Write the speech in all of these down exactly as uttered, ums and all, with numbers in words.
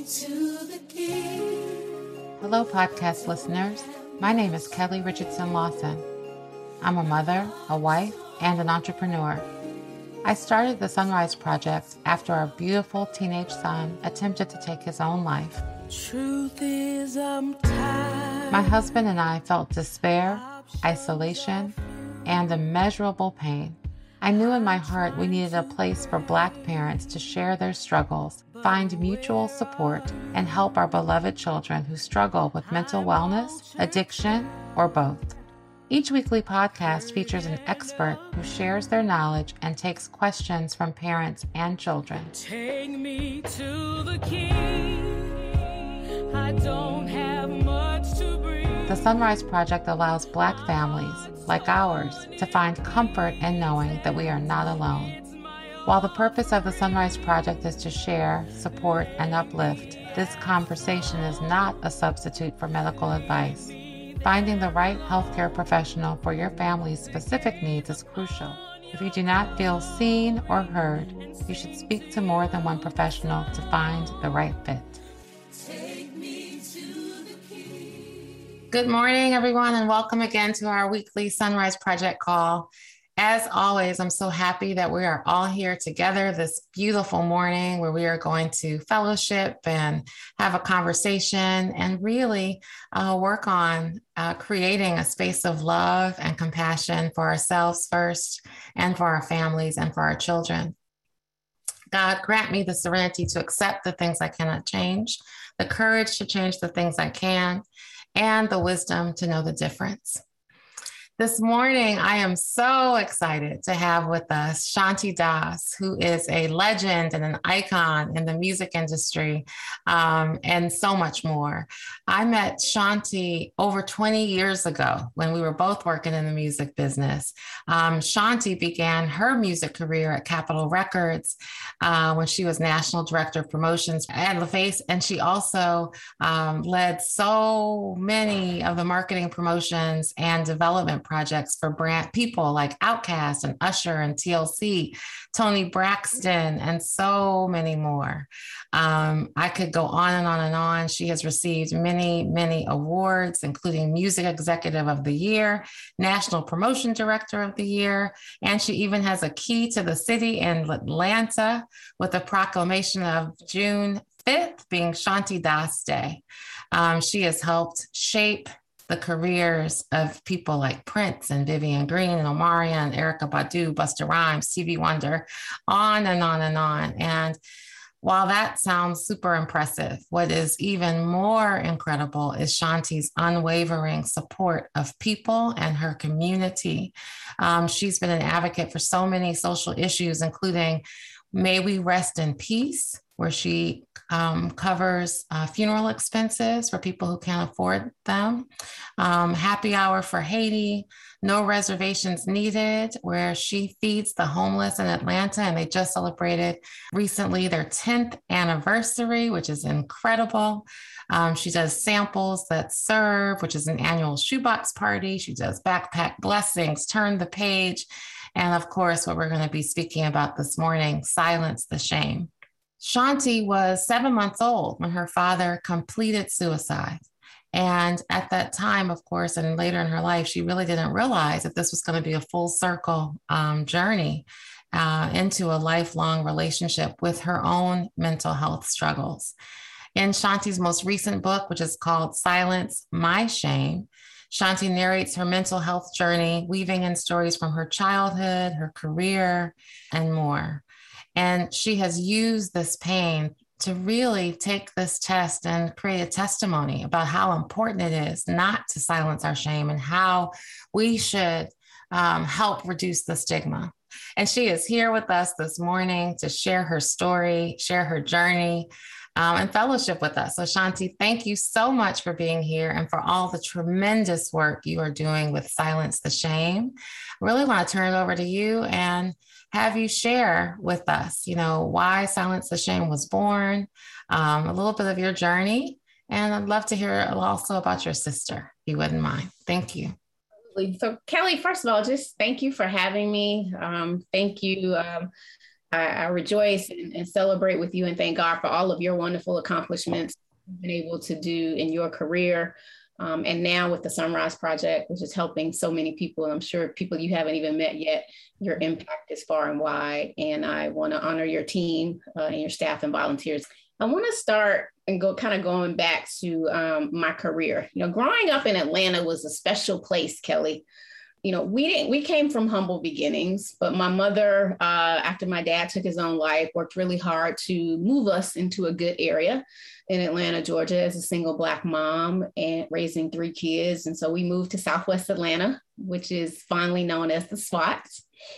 to the King. Hello, podcast listeners. My name is Kelly Richardson Lawson. I'm a mother, a wife, and an entrepreneur. I started the Sunrise Project after our beautiful teenage son attempted to take his own life. Truth is, I'm tired. My husband and I felt despair, isolation, and immeasurable pain. I knew in my heart we needed a place for Black parents to share their struggles, find mutual support, and help our beloved children who struggle with mental wellness, addiction, or both. Each weekly podcast features an expert who shares their knowledge and takes questions from parents and children. Take me to the King. I don't have much to bring. The Sunrise Project allows Black families, like ours, to find comfort in knowing that we are not alone. While the purpose of the Sunrise Project is to share, support, and uplift, this conversation is not a substitute for medical advice. Finding the right healthcare professional for your family's specific needs is crucial. If you do not feel seen or heard, you should speak to more than one professional to find the right fit. Good morning, everyone, and welcome again to our weekly Sunrise Project call. As always, I'm so happy that we are all here together this beautiful morning where we are going to fellowship and have a conversation and really uh, work on uh, creating a space of love and compassion for ourselves first and for our families and for our children. God, grant me the serenity to accept the things I cannot change, the courage to change the things I can, and the wisdom to know the difference. This morning, I am so excited to have with us Shanti Das, who is a legend and an icon in the music industry, um, and so much more. I met Shanti over twenty years ago when we were both working in the music business. Um, Shanti began her music career at Capitol Records uh, when she was National Director of Promotions at LaFace, and she also um, led so many of the marketing promotions and development projects for brand people like Outkast and Usher and T L C, Toni Braxton, and so many more. Um, I could go on and on and on. She has received many, many awards, including Music Executive of the Year, National Promotion Director of the Year, and she even has a key to the city in Atlanta with a proclamation of June fifth being Shanti Das Day. Um, she has helped shape the careers of people like Prince and Vivian Green and Omarion, Erykah Badu, Busta Rhymes, Stevie Wonder, on and on and on. And while that sounds super impressive, what is even more incredible is Shanti's unwavering support of people and her community. Um, she's been an advocate for so many social issues, including May We Rest in Peace, where she um, covers uh, funeral expenses for people who can't afford them. Um, Happy Hour for Haiti, No Reservations Needed, where she feeds the homeless in Atlanta. And they just celebrated recently their tenth anniversary, which is incredible. Um, she does Samples That Serve, which is an annual shoebox party. She does Backpack Blessings, Turn the Page. And of course, what we're going to be speaking about this morning, Silence the Shame. Shanti was seven months old when her father completed suicide. And at that time, of course, and later in her life, she really didn't realize that this was going to be a full circle um, journey uh, into a lifelong relationship with her own mental health struggles. In Shanti's most recent book, which is called Silence My Shame, Shanti narrates her mental health journey, weaving in stories from her childhood, her career, and more. And she has used this pain to really take this test and create a testimony about how important it is not to silence our shame and how we should um, help reduce the stigma. And she is here with us this morning to share her story, share her journey, um, and fellowship with us. So Shanti, thank you so much for being here and for all the tremendous work you are doing with Silence the Shame. I really want to turn it over to you and have you share with us, you know, why Silence the Shame was born, um, a little bit of your journey, and I'd love to hear also about your sister, if you wouldn't mind. Thank you. So Kelly, first of all, just thank you for having me. Um, thank you. Um, I, I rejoice and, and celebrate with you and thank God for all of your wonderful accomplishments you've been able to do in your career. Um, and now with the Sunrise Project, which is helping so many people, and I'm sure people you haven't even met yet, your impact is far and wide. And I want to honor your team uh, and your staff and volunteers. I want to start and go kind of going back to um, my career. You know, growing up in Atlanta was a special place, Kelly. You know, we didn't, we came from humble beginnings, but my mother, uh, after my dad took his own life, worked really hard to move us into a good area in Atlanta, Georgia, as a single Black mom and raising three kids. And so we moved to Southwest Atlanta, which is fondly known as the SWATs.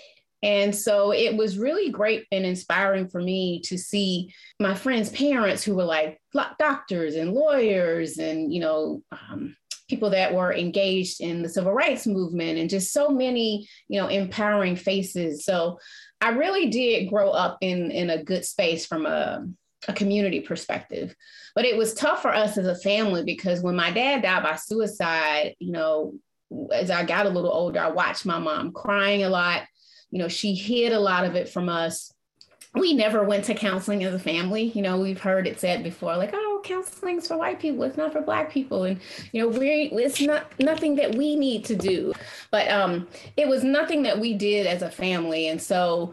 And so it was really great and inspiring for me to see my friends' parents who were like doctors and lawyers and, you know, um, people that were engaged in the civil rights movement and just so many, you know, empowering faces. So I really did grow up in, in a good space from a, a community perspective. But it was tough for us as a family because when my dad died by suicide, you know, as I got a little older, I watched my mom crying a lot. You know, she hid a lot of it from us. We never went to counseling as a family. You know, we've heard it said before, like, oh, counseling's for white people. It's not for Black people. And, you know, we it's not nothing that we need to do. But um, it was nothing that we did as a family. And so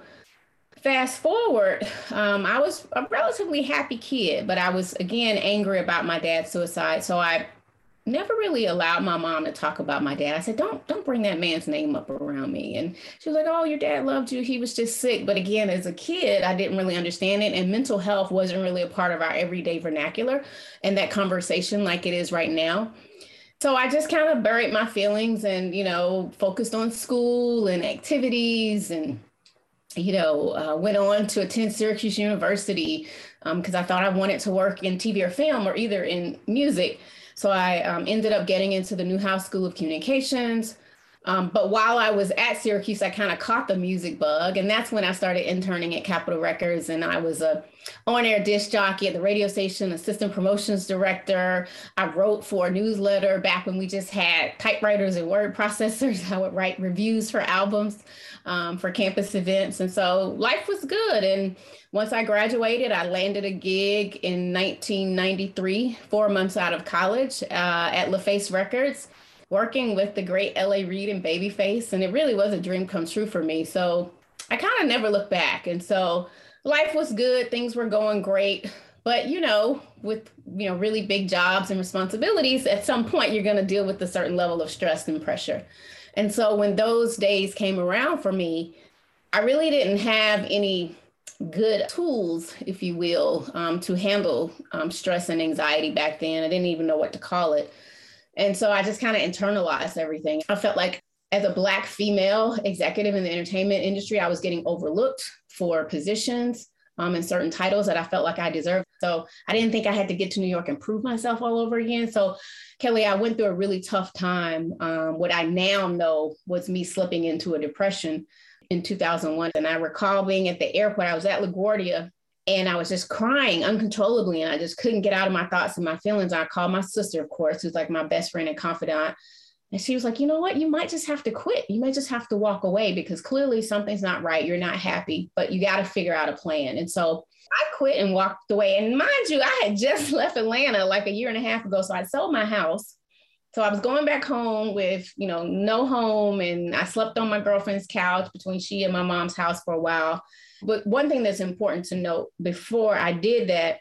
fast forward, um, I was a relatively happy kid, but I was, again, angry about my dad's suicide. So I never really allowed my mom to talk about my dad. I said, don't, don't bring that man's name up around me. And she was like, oh, your dad loved you. He was just sick. But again, as a kid, I didn't really understand it. And mental health wasn't really a part of our everyday vernacular and that conversation like it is right now. So I just kind of buried my feelings and, you know, focused on school and activities and, you know, uh, went on to attend Syracuse University because um, I thought I wanted to work in T V or film or either in music. So I um, ended up getting into the Newhouse School of Communications. Um, but while I was at Syracuse, I kind of caught the music bug. And that's when I started interning at Capitol Records. And I was a on-air disc jockey at the radio station, assistant promotions director. I wrote for a newsletter back when we just had typewriters and word processors. I would write reviews for albums um, for campus events. And so life was good. And once I graduated, I landed a gig in nineteen ninety-three, four months out of college uh, at LaFace Records, working with the great L A Reid and Babyface. And it really was a dream come true for me. So I kind of never looked back. And so life was good. Things were going great. But, you know, with, you know, really big jobs and responsibilities, at some point, you're going to deal with a certain level of stress and pressure. And so when those days came around for me, I really didn't have any good tools, if you will, um, to handle um, stress and anxiety back then. I didn't even know what to call it. And so I just kind of internalized everything. I felt like as a Black female executive in the entertainment industry, I was getting overlooked for positions um, and certain titles that I felt like I deserved. So I didn't think I had to get to New York and prove myself all over again. So Kelly, I went through a really tough time. Um, what I now know was me slipping into a depression in two thousand one. And I recall being at the airport. I was at LaGuardia and I was just crying uncontrollably. And I just couldn't get out of my thoughts and my feelings. I called my sister, of course, who's like my best friend and confidant. And she was like, you know what, you might just have to quit. You might just have to walk away because clearly something's not right. You're not happy, but you got to figure out a plan. And so I quit and walked away. And mind you, I had just left Atlanta like a year and a half ago. So I sold my house. So I was going back home with, you know, no home. And I slept on my girlfriend's couch between she and my mom's house for a while. But one thing that's important to note, before I did that,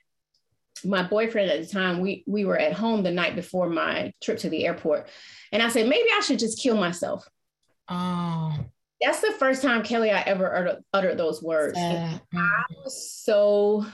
my boyfriend at the time, we, we were at home the night before my trip to the airport. And I said, maybe I should just kill myself. Oh. That's the first time, Kelly, I ever uttered, uttered those words. I was so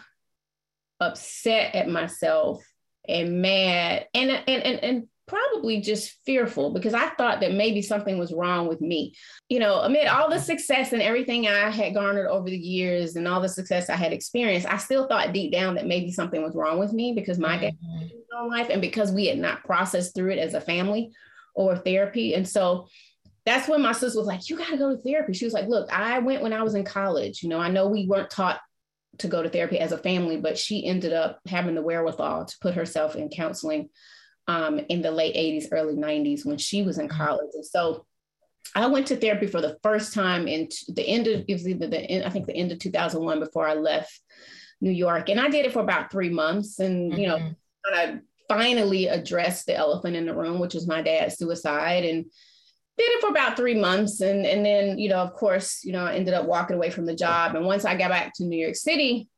upset at myself and mad and, and, and, and probably just fearful because I thought that maybe something was wrong with me. You know, amid all the success and everything I had garnered over the years and all the success I had experienced, I still thought deep down that maybe something was wrong with me because my dad had his own life and because we had not processed through it as a family or therapy. And so that's when my sister was like, you got to go to therapy. She was like, look, I went when I was in college. You know, I know we weren't taught to go to therapy as a family, but she ended up having the wherewithal to put herself in counseling um, in the late eighties, early nineties when she was in college. And so I went to therapy for the first time in t- the end of, it was either the end, I think the end of two thousand one before I left New York. And I did it for about three months and, mm-hmm. you know, I finally addressed the elephant in the room, which was my dad's suicide, and did it for about three months. And, and then, you know, of course, you know, I ended up walking away from the job. And once I got back to New York City,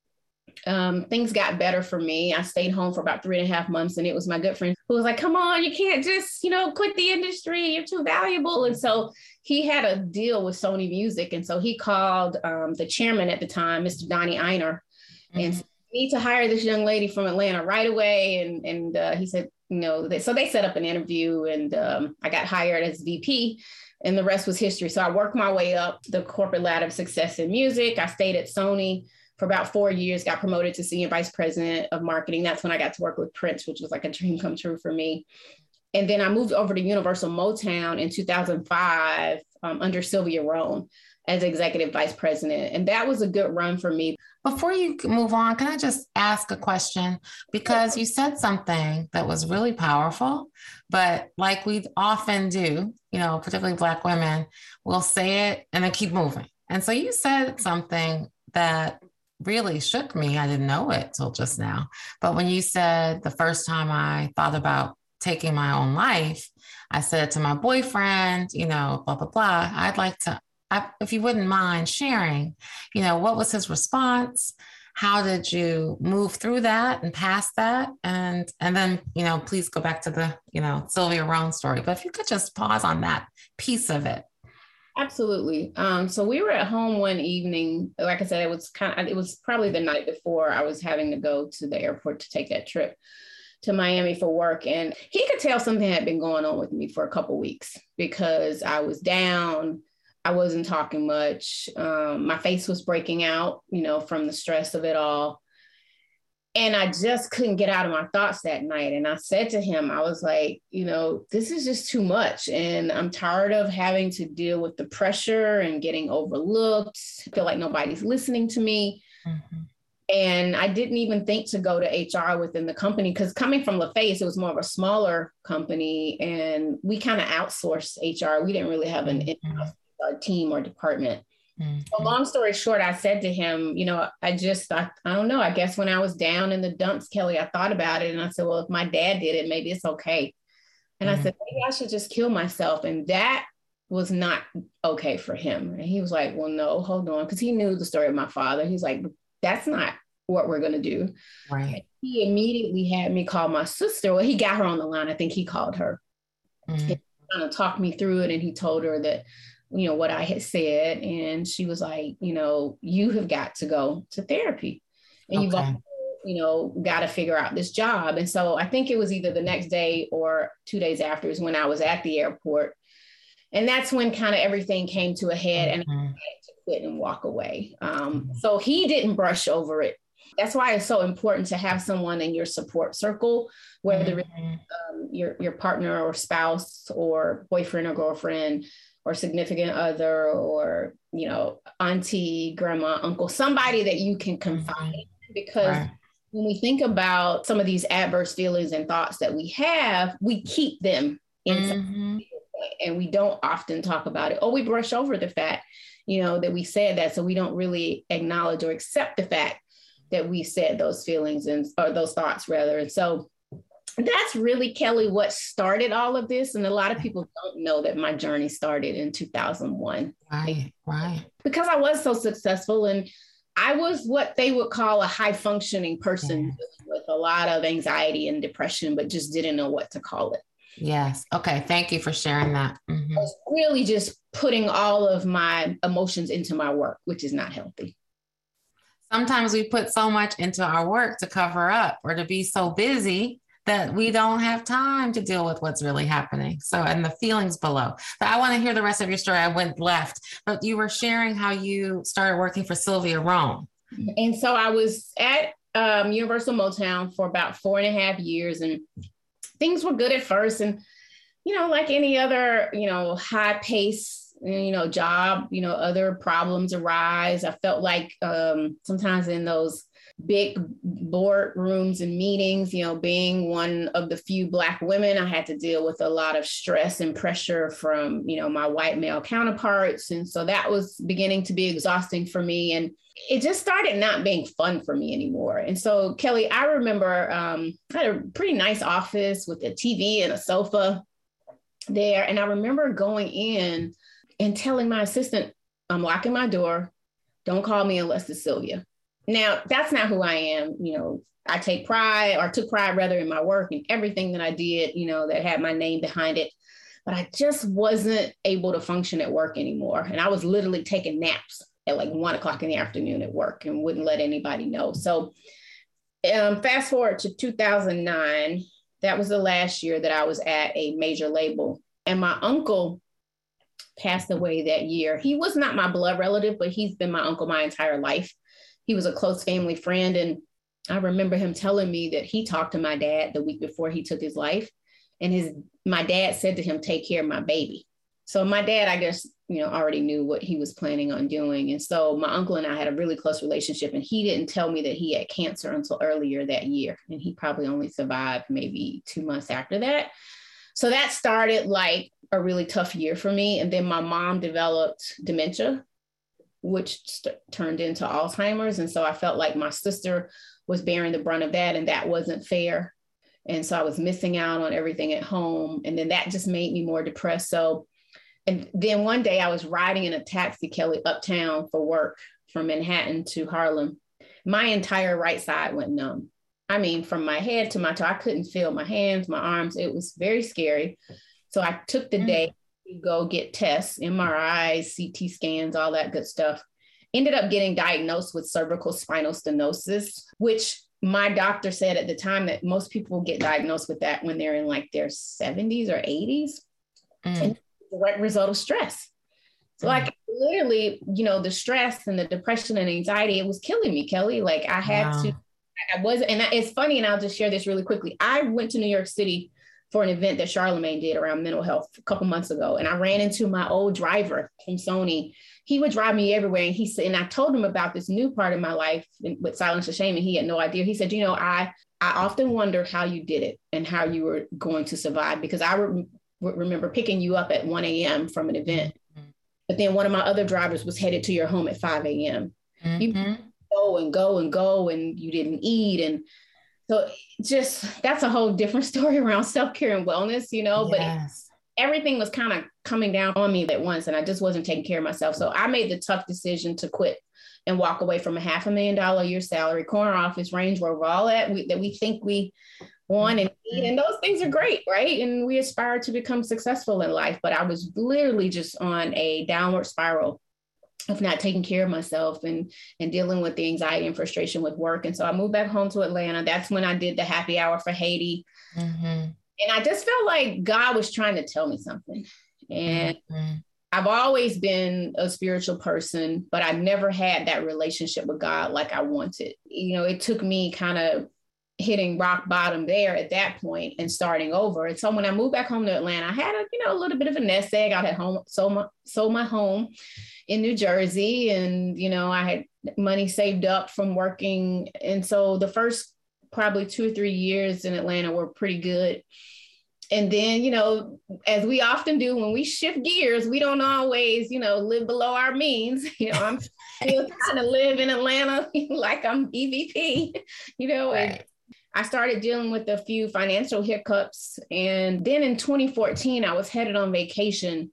um, things got better for me. I stayed home for about three and a half months. And it was my good friend who was like, come on, you can't just, you know, quit the industry. You're too valuable. And so he had a deal with Sony Music. And so he called um, the chairman at the time, Mister Donnie Einer, mm-hmm. and said, you need to hire this young lady from Atlanta right away. And, and uh, he said, you know, they, so they set up an interview and um, I got hired as V P and the rest was history. So I worked my way up the corporate ladder of success in music. I stayed at Sony for about four years, got promoted to senior vice president of marketing. That's when I got to work with Prince, which was like a dream come true for me. And then I moved over to Universal Motown in two thousand five um, under Sylvia Rhone as executive vice president. And that was a good run for me. Before you move on, can I just ask a question? Because you said something that was really powerful, but like we often do, you know, particularly Black women, we'll say it and then keep moving. And so you said something that really shook me. I didn't know it till just now. But when you said the first time I thought about taking my own life, I said to my boyfriend, you know, blah, blah, blah, I'd like to, I, if you wouldn't mind sharing, you know, what was his response? How did you move through that and past that? And, and then, you know, please go back to the, you know, Sylvia Rhone story. But if you could just pause on that piece of it. Absolutely. Um, so we were at home one evening. Like I said, it was kind of, it was probably the night before I was having to go to the airport to take that trip to Miami for work. And he could tell something had been going on with me for a couple of weeks because I was down. I wasn't talking much. Um, my face was breaking out, you know, from the stress of it all. And I just couldn't get out of my thoughts that night. And I said to him, I was like, you know, this is just too much. And I'm tired of having to deal with the pressure and getting overlooked. I feel like nobody's listening to me. Mm-hmm. And I didn't even think to go to H R within the company because coming from LaFace, it was more of a smaller company and we kind of outsourced H R. We didn't really have an in-house uh, team or department. Mm-hmm. So long story short, I said to him, you know, I just, I, I don't know, I guess when I was down in the dumps, Kelly, I thought about it and I said, well, if my dad did it, maybe it's okay. And mm-hmm. I said, maybe I should just kill myself. And that was not okay for him. And he was like, well, no, hold on. Cause he knew the story of my father. He's like, that's not what we're going to do. Right. And he immediately had me call my sister. Well, he got her on the line. I think he called her. Mm-hmm. He kind of talked me through it. And he told her that, you know, what I had said. And she was like, you know, you have got to go to therapy and okay. you've also, you know, got to figure out this job. And so I think it was either the next day or two days after is when I was at the airport. And that's when kind of everything came to a head mm-hmm. and I had to quit and walk away. Um, so he didn't brush over it. That's why it's so important to have someone in your support circle, whether mm-hmm. it's um, your, your partner or spouse or boyfriend or girlfriend, or significant other, or, you know, auntie, grandma, uncle, somebody that you can confide in. Because right. when we think about some of these adverse feelings and thoughts that we have, we keep them inside mm-hmm. and we don't often talk about it. Or we brush over the fact, you know, that we said that. So we don't really acknowledge or accept the fact that we said those feelings and or those thoughts rather. And so that's really, Kelly, what started all of this. And a lot of people don't know that my journey started in two thousand one. Right, right. Because I was so successful and I was what they would call a high functioning person yeah. with a lot of anxiety and depression, but just didn't know what to call it. Yes. Okay. Thank you for sharing that. Mm-hmm. I was really just putting all of my emotions into my work, which is not healthy. Sometimes we put so much into our work to cover up or to be so busy that we don't have time to deal with what's really happening. So, and the feelings below. But I want to hear the rest of your story. I went left, but you were sharing how you started working for Sylvia Rhone. And so I was at um, Universal Motown for about four and a half years and things were good at first. And, you know, like any other, you know, high pace, you know, job, you know, other problems arise. I felt like um, sometimes in those big boardrooms and meetings. You know, being one of the few Black women, I had to deal with a lot of stress and pressure from, you know, my white male counterparts. And so that was beginning to be exhausting for me. And it just started not being fun for me anymore. And so, Kelly, I remember um, I had a pretty nice office with a T V and a sofa there. And I remember going in and telling my assistant, I'm locking my door. Don't call me unless it's Sylvia. Now, that's not who I am. You know, I take pride or took pride rather in my work and everything that I did, you know, that had my name behind it. But I just wasn't able to function at work anymore. And I was literally taking naps at like one o'clock in the afternoon at work and wouldn't let anybody know. So um, fast forward to two thousand nine, that was the last year that I was at a major label. And my uncle passed away that year. He was not my blood relative, but he's been my uncle my entire life. He was a close family friend. And I remember him telling me that he talked to my dad the week before he took his life. And his my dad said to him, take care of my baby. So my dad, I guess, you know, already knew what he was planning on doing. And so my uncle and I had a really close relationship. And he didn't tell me that he had cancer until earlier that year. And he probably only survived maybe two months after that. So that started like a really tough year for me. And then my mom developed dementia, which st- turned into Alzheimer's. And so I felt like my sister was bearing the brunt of that, and that wasn't fair. And so I was missing out on everything at home. And then that just made me more depressed. So, and then one day I was riding in a taxi, Kelly, uptown for work from Manhattan to Harlem. My entire right side went numb. I mean, from my head to my toe, I couldn't feel my hands, my arms. It was very scary. So I took the day to go get tests, M R Is, C T scans, all that good stuff. Ended up getting diagnosed with cervical spinal stenosis, which my doctor said at the time that most people get diagnosed with that when they're in like their seventies or eighties. Mm. And it's a direct result of stress. So mm. like literally, you know, the stress and the depression and anxiety, it was killing me, Kelly. Like I had wow. to, I wasn't, and it's funny, and I'll just share this really quickly. I went to New York City for an event that Charlemagne did around mental health a couple months ago. And I ran into my old driver from Sony. He would drive me everywhere. And he said, and I told him about this new part of my life with Silence of Shame. And he had no idea. He said, you know, I, I often wonder how you did it and how you were going to survive, because I re- remember picking you up at one a.m. from an event. Mm-hmm. But then one of my other drivers was headed to your home at five a.m. Mm-hmm. You go and go and go, and you didn't eat. And so just, that's a whole different story around self-care and wellness, you know, yes. But it, everything was kind of coming down on me at once, and I just wasn't taking care of myself. So I made the tough decision to quit and walk away from a half a million dollar a year salary, corner office, Range Rover, all that we, that we think we want and need. And those things are great, right? And we aspire to become successful in life. But I was literally just on a downward spiral of not taking care of myself and, and dealing with the anxiety and frustration with work. And so I moved back home to Atlanta. That's when I did the happy hour for Haiti. Mm-hmm. And I just felt like God was trying to tell me something. And mm-hmm. I've always been a spiritual person, but I never had that relationship with God like I wanted. You know, it took me kind of hitting rock bottom there at that point and starting over. And so when I moved back home to Atlanta, I had a, you know, a little bit of a nest egg. I had home, sold my, sold my home in New Jersey, and, you know, I had money saved up from working. And so the first probably two or three years in Atlanta were pretty good. And then, you know, as we often do when we shift gears, we don't always, you know, live below our means. You know, I'm still trying to live in Atlanta like I'm E V P, you know, right. And I started dealing with a few financial hiccups. And then in twenty fourteen, I was headed on vacation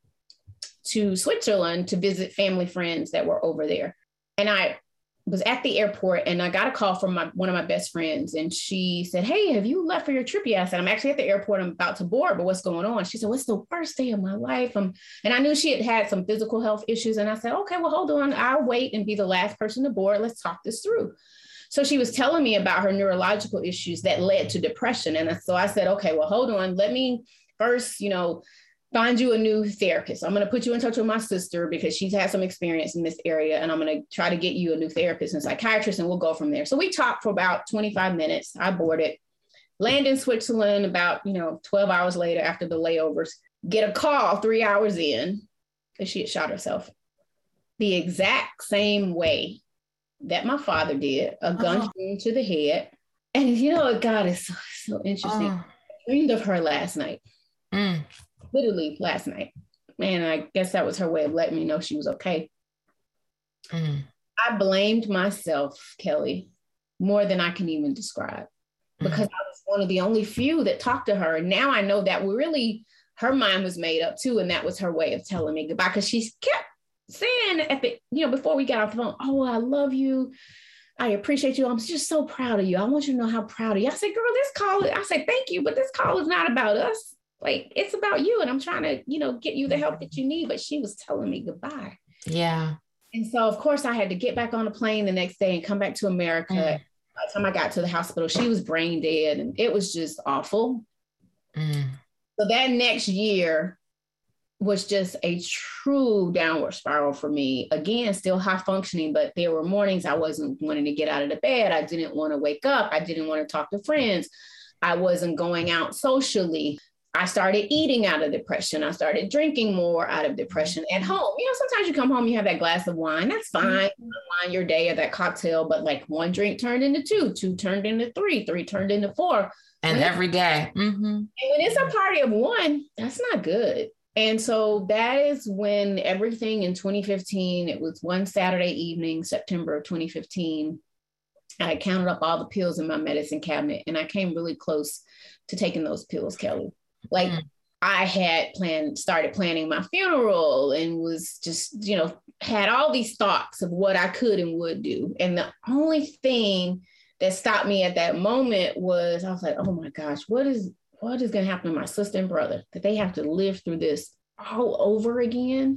to Switzerland to visit family friends that were over there. And I was at the airport, and I got a call from my, one of my best friends. And she said, hey, have you left for your trip yet? I said, I'm actually at the airport. I'm about to board, but what's going on? She said, what's the worst day of my life? Um, and I knew she had had some physical health issues. And I said, okay, well, hold on. I'll wait and be the last person to board. Let's talk this through. So she was telling me about her neurological issues that led to depression. And so I said, okay, well, hold on. Let me first, you know, find you a new therapist. I'm going to put you in touch with my sister because she's had some experience in this area. And I'm going to try to get you a new therapist and psychiatrist, and we'll go from there. So we talked for about twenty-five minutes. I boarded, land in Switzerland about, you know, twelve hours later after the layovers, get a call three hours in because she had shot herself the exact same way that my father did, a gunshot Oh. to the head. And you know, God is so, so interesting. Oh. I dreamed of her last night, Mm. literally last night. And I guess that was her way of letting me know she was okay. Mm. I blamed myself, Kelly, more than I can even describe, because Mm. I was one of the only few that talked to her. And now I know that really her mind was made up too. And that was her way of telling me goodbye, because she kept saying at the, you know, before we got off the phone, oh, I love you. I appreciate you. I'm just so proud of you. I want you to know how proud of you. I said, girl, this call, I said, thank you, but this call is not about us. Like, it's about you. And I'm trying to, you know, get you the help that you need. But she was telling me goodbye. Yeah. And so, of course, I had to get back on a plane the next day and come back to America. Mm. By the time I got to the hospital, she was brain dead, and it was just awful. Mm. So that next year was just a true downward spiral for me. Again, still high functioning, but there were mornings I wasn't wanting to get out of the bed. I didn't want to wake up. I didn't want to talk to friends. I wasn't going out socially. I started eating out of depression. I started drinking more out of depression at home. You know, sometimes you come home, you have that glass of wine. That's fine. Wine your day or that cocktail, but like one drink turned into two, two turned into three, three turned into four. And when every day. Mm-hmm. And when it's a party of one, that's not good. And so that is when everything in twenty fifteen, it was one Saturday evening, September of twenty fifteen, I counted up all the pills in my medicine cabinet, and I came really close to taking those pills, Kelly. Like mm. I had planned, started planning my funeral, and was just, you know, had all these thoughts of what I could and would do. And the only thing that stopped me at that moment was, I was like, oh my gosh, what is, what is going to happen to my sister and brother, that they have to live through this all over again?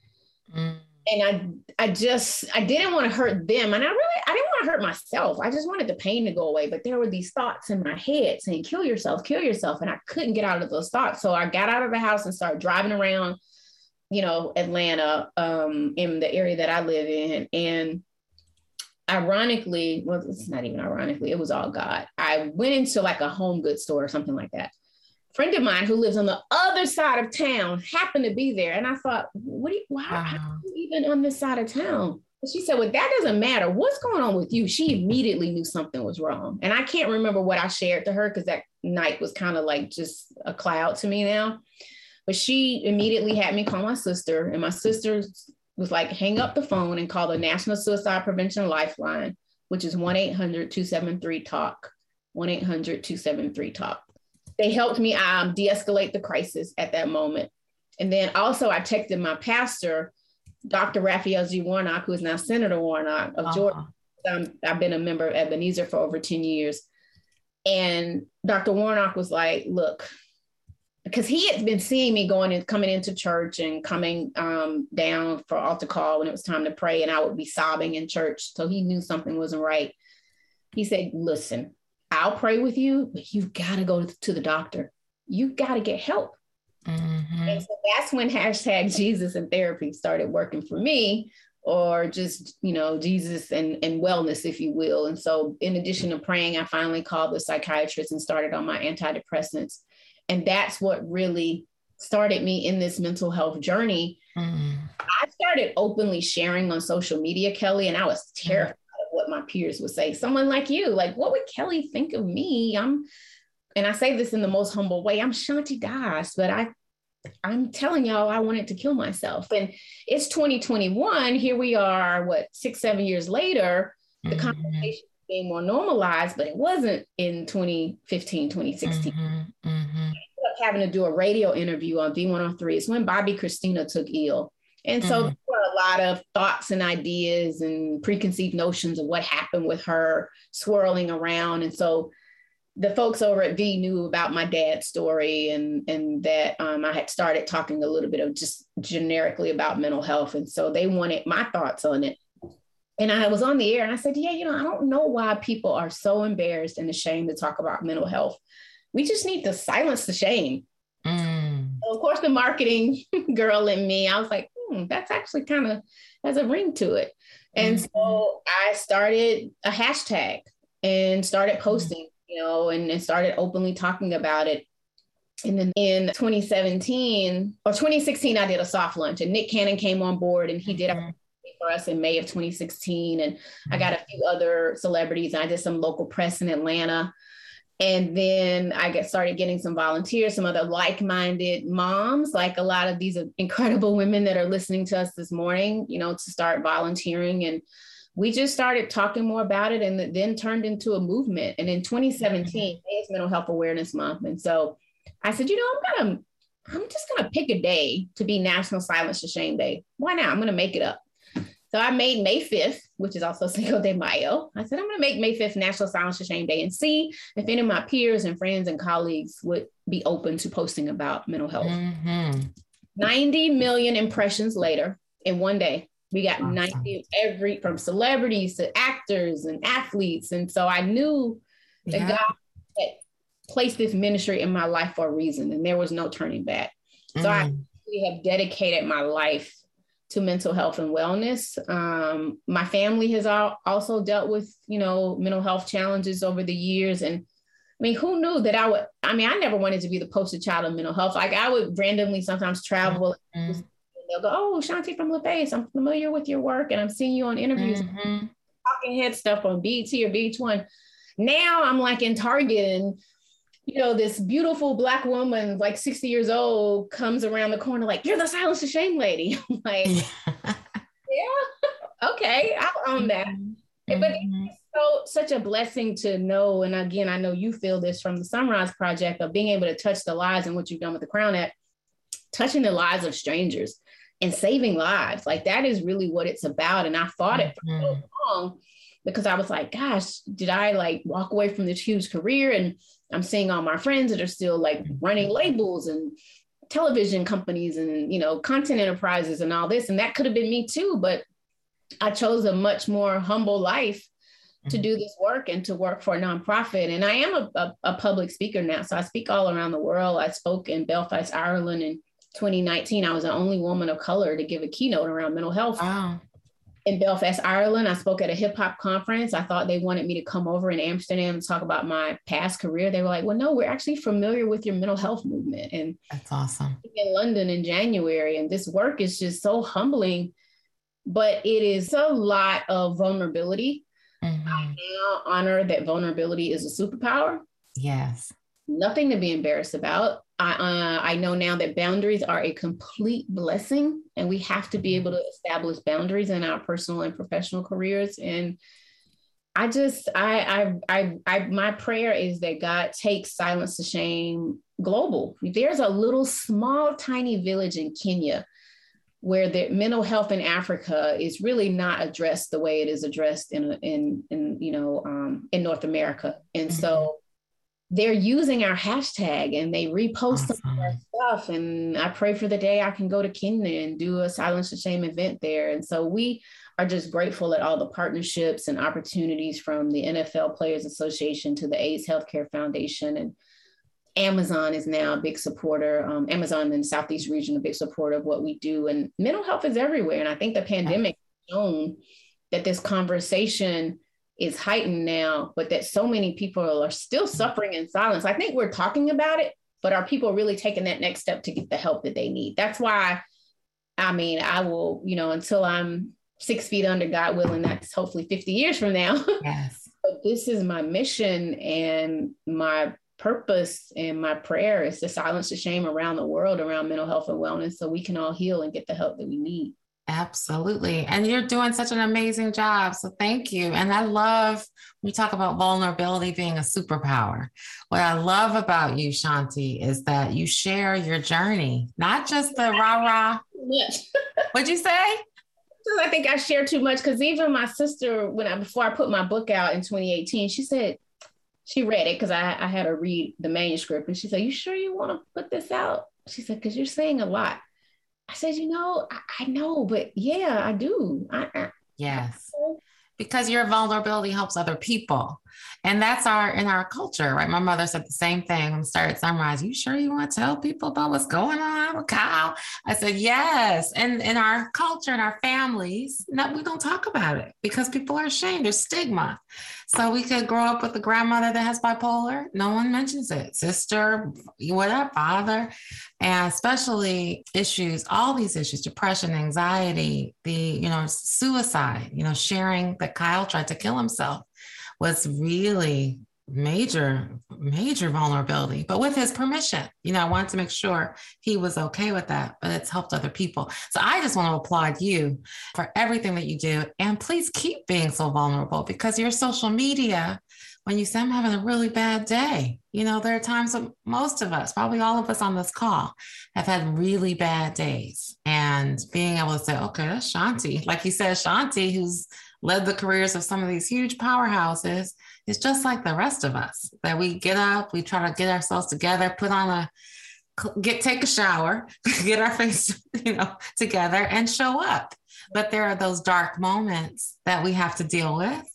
Mm. And I, I just, I didn't want to hurt them. And I really, I didn't want to hurt myself. I just wanted the pain to go away. But there were these thoughts in my head saying, kill yourself, kill yourself. And I couldn't get out of those thoughts. So I got out of the house and started driving around, you know, Atlanta, um, in the area that I live in. And ironically, well, it's not even ironically, it was all God. I went into like a home goods store or something like that. A friend of mine who lives on the other side of town happened to be there. And I thought, what do you, why wow. are you even on this side of town? And she said, well, that doesn't matter. What's going on with you? She immediately knew something was wrong. And I can't remember what I shared to her, because that night was kind of like just a cloud to me now. But she immediately had me call my sister, and my sister was like, hang up the phone and call the National Suicide Prevention Lifeline, which is one eight hundred two seven three talk, one eight hundred two seven three talk. They helped me um, de-escalate the crisis at that moment. And then also I texted my pastor, Doctor Raphael G. Warnock, who is now Senator Warnock of uh-huh. Georgia. Um, I've been a member of Ebenezer for over ten years. And Doctor Warnock was like, look, because he had been seeing me going and coming into church and coming um, down for altar call when it was time to pray, and I would be sobbing in church. So he knew something wasn't right. He said, listen, I'll pray with you, but you've got to go to the doctor. You've got to get help. Mm-hmm. And so that's when hashtag Jesus and therapy started working for me, or just, you know, Jesus and, and wellness, if you will. And so in addition to praying, I finally called the psychiatrist and started on my antidepressants. And that's what really started me in this mental health journey. Mm-hmm. I started openly sharing on social media, Kelly, and I was terrified mm-hmm. of what my peers would say. Someone like you, like, what would Kelly think of me? I'm, and I say this in the most humble way, I'm Shanti Das, but I, I'm telling y'all, I wanted to kill myself. And it's twenty twenty-one. Here we are, what, six, seven years later, the mm-hmm. conversation being more normalized, but it wasn't in twenty fifteen, twenty sixteen. Mm-hmm. Mm-hmm. I ended up having to do a radio interview on V one oh three. It's when Bobby Christina took ill. And so mm-hmm. there were a lot of thoughts and ideas and preconceived notions of what happened with her swirling around. And so the folks over at V knew about my dad's story, and, and that um, I had started talking a little bit of just generically about mental health. And so they wanted my thoughts on it. And I was on the air and I said, yeah, you know, I don't know why people are so embarrassed and ashamed to talk about mental health. We just need to silence the shame. Mm. So of course, the marketing girl in me, I was like, hmm, that's actually kind of has a ring to it. And mm-hmm. so I started a hashtag and started posting, you know, and, and started openly talking about it. And then in twenty seventeen or twenty sixteen, I did a soft launch, and Nick Cannon came on board, and he did a for us in May of twenty sixteen. And I got a few other celebrities. I did some local press in Atlanta. And then I get started getting some volunteers, some other like-minded moms, like a lot of these incredible women that are listening to us this morning, you know, to start volunteering. And we just started talking more about it, and then turned into a movement. And in twenty seventeen, May is Mental Health Awareness Month. And so I said, you know, I'm gonna, I'm just gonna pick a day to be National Silence to Shame Day. Why not? I'm gonna make it up. So I made May fifth, which is also Cinco de Mayo. I said, I'm going to make May fifth National Silence to Shame Day, and see if any of my peers and friends and colleagues would be open to posting about mental health. Mm-hmm. ninety million impressions later, in one day, we got awesome. ninety, every, from celebrities to actors and athletes. And so I knew that yeah. God had placed this ministry in my life for a reason, and there was no turning back. So mm. I really have dedicated my life to mental health and wellness. Um, my family has all, also dealt with, you know, mental health challenges over the years. And I mean, who knew that I would, I mean, I never wanted to be the poster child of mental health. Like, I would randomly sometimes travel mm-hmm. and they'll go, oh, Shanti from LaBase, I'm familiar with your work and I'm seeing you on interviews, mm-hmm. talking head stuff on B E T or V H one. Now I'm like in Target, and you know, this beautiful Black woman, like sixty years old, comes around the corner like, you're the Silence to Shame lady. I'm like, yeah, okay, I'll own that. Mm-hmm. But it's so such a blessing to know. And again, I know you feel this from the Sunrise Project, of being able to touch the lives, and what you've done with the Crown Act, touching the lives of strangers and saving lives. Like, that is really what it's about. And I fought it for mm-hmm. so long, because I was like, gosh, did I like walk away from this huge career? And I'm seeing all my friends that are still like running labels and television companies and, you know, content enterprises and all this. And that could have been me too, but I chose a much more humble life to do this work and to work for a nonprofit. And I am a, a, a public speaker now. So I speak all around the world. I spoke in Belfast, Ireland in twenty nineteen. I was the only woman of color to give a keynote around mental health. Wow. In Belfast, Ireland, I spoke at a hip hop conference. I thought they wanted me to come over in Amsterdam and talk about my past career. They were like, well, no, we're actually familiar with your mental health movement. And that's awesome. In London in January. And this work is just so humbling, but it is a lot of vulnerability. Mm-hmm. I now honor that vulnerability is a superpower. Yes. Nothing to be embarrassed about. I, uh, I know now that boundaries are a complete blessing, and we have to be able to establish boundaries in our personal and professional careers. And I just, I, I, I, I my prayer is that God takes Silence to Shame global. There's a little small, tiny village in Kenya where the mental health in Africa is really not addressed the way it is addressed in, in, in you know, um, in North America. And mm-hmm. so they're using our hashtag and they repost awesome. Some of our stuff. And I pray for the day I can go to Kenya and do a Silence to Shame event there. And so we are just grateful at all the partnerships and opportunities, from the N F L Players Association to the AIDS Healthcare Foundation. And Amazon is now a big supporter. Um, Amazon in the Southeast region, a big supporter of what we do. And mental health is everywhere. And I think the pandemic has shown that this conversation is heightened now, but that so many people are still suffering in silence. I think we're talking about it, but are people really taking that next step to get the help that they need? That's why, I mean, I will, you know, until I'm six feet under, God willing, that's hopefully fifty years from now. Yes. But this is my mission and my purpose, and my prayer is to silence the shame around the world around mental health and wellness, so we can all heal and get the help that we need. Absolutely. And you're doing such an amazing job. So thank you. And I love, we talk about vulnerability being a superpower. What I love about you, Shanti, is that you share your journey, not just the rah-rah. Yes. What'd you say? I think I share too much, because even my sister, when I, before I put my book out in twenty eighteen, she said, she read it because I, I had her read the manuscript, and she said, you sure you want to put this out? She said, because you're saying a lot. I said, you know, I, I know, but yeah, I do. I, I, yes. Because your vulnerability helps other people. And that's our in our culture, right? My mother said the same thing when we started Sunrise. You sure you want to tell people about what's going on with Kyle? I said, yes. And in our culture, in our families, no, we don't talk about it because people are ashamed. There's stigma. So we could grow up with a grandmother that has bipolar. No one mentions it. Sister, whatever, father, and especially issues, all these issues, depression, anxiety, the, you know, suicide, you know, sharing that Kyle tried to kill himself was really major, major vulnerability, but with his permission. You know, I wanted to make sure he was okay with that, but it's helped other people. So I just want to applaud you for everything that you do. And please keep being so vulnerable, because your social media, when you say I'm having a really bad day, you know, there are times that most of us, probably all of us on this call, have had really bad days. And being able to say, okay, that's Shanti. Like you said, Shanti, who's led the careers of some of these huge powerhouses, is just like the rest of us, that we get up, we try to get ourselves together, put on a, get, take a shower, get our face, you know, together and show up. But there are those dark moments that we have to deal with.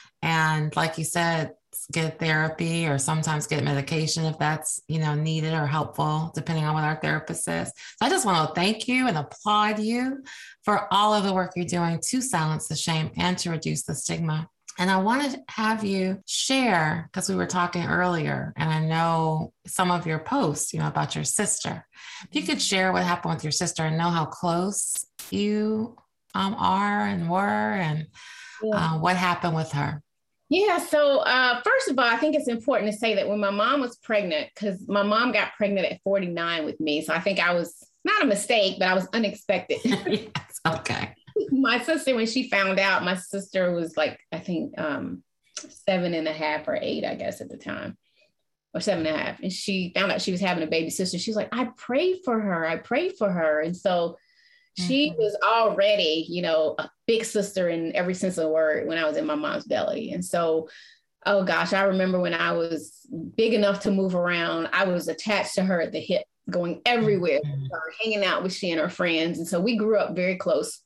And like you said, get therapy or sometimes get medication if that's, you know, needed or helpful, depending on what our therapist says. So I just want to thank you and applaud you for all of the work you're doing to silence the shame and to reduce the stigma. And I wanted to have you share, because we were talking earlier, and I know some of your posts, you know, about your sister. If you could share what happened with your sister and know how close you um, are and were, and yeah. uh, what happened with her. Yeah. So uh, first of all, I think it's important to say that when my mom was pregnant, because my mom got pregnant at forty-nine with me. So I think I was not a mistake, but I was unexpected. Yes, okay. My sister, when she found out, my sister was like, I think um, seven and a half or eight, I guess at the time, or seven and a half. And she found out she was having a baby sister. She's like, I prayed for her. I prayed for her. And so she mm-hmm. was already, you know, a big sister in every sense of the word when I was in my mom's belly. And so, oh gosh, I remember when I was big enough to move around, I was attached to her at the hip, going everywhere, mm-hmm. her, hanging out with she and her friends. And so we grew up very close.